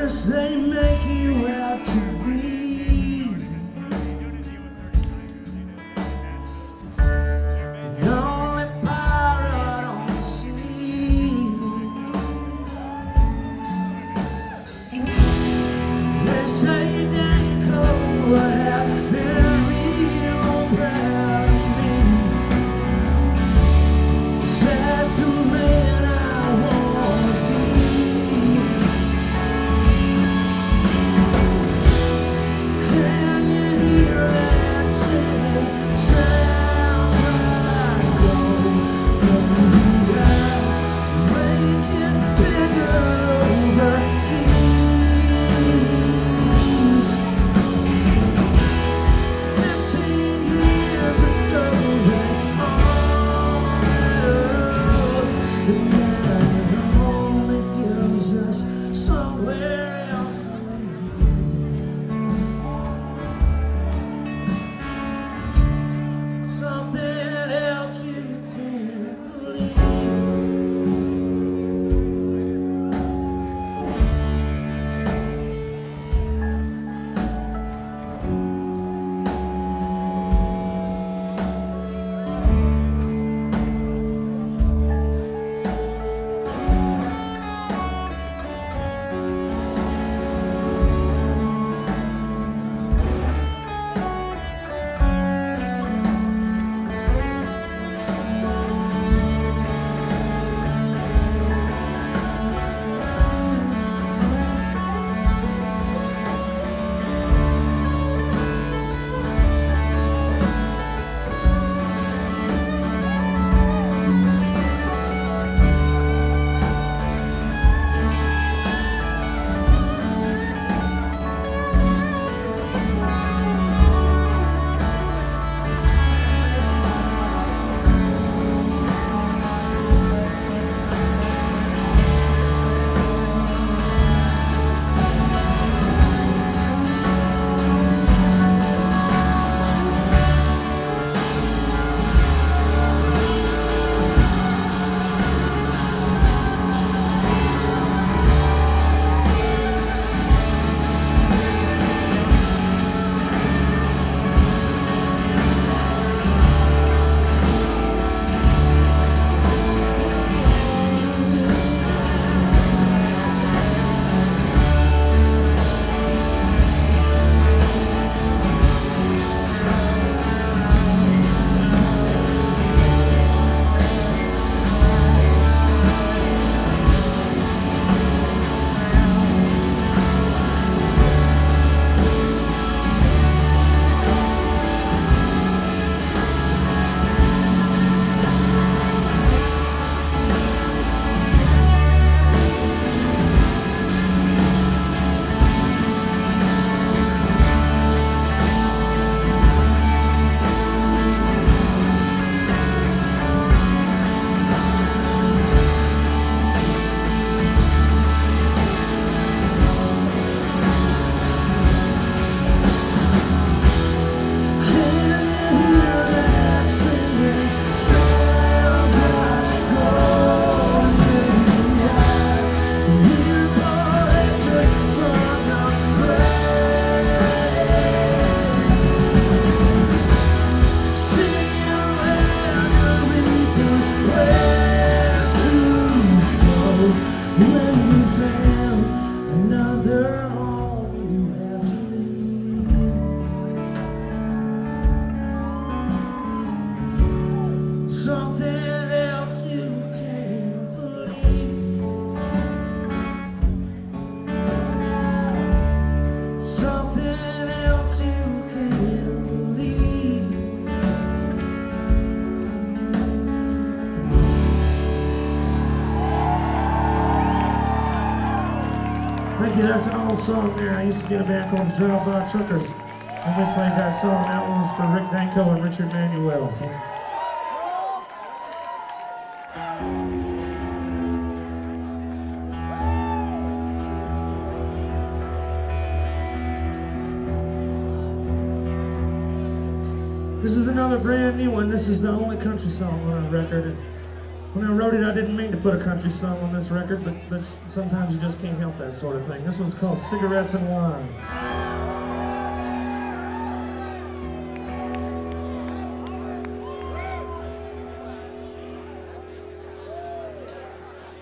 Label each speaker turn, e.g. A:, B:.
A: Yes, they make you out to be the only pirate on the sea. They say you ain't cold, but have been real proud of me. Sad to man I wanna be. Can you hear that singing? Sounds like gold. Making bigger overseas. 15 years ago they all knew, and now it only gives us somewhere else to be. Something else you can't believe. Thank you, that's an old song there. I used to get a band called the Trail Bar Truckers. And we played that song. That one was for Rick Danko and Richard Manuel. This is another brand new one. This is the only country song on our record. When I wrote it, I didn't mean to put a country song on this record, but sometimes you just can't help that sort of thing. This one's called Cigarettes and Wine.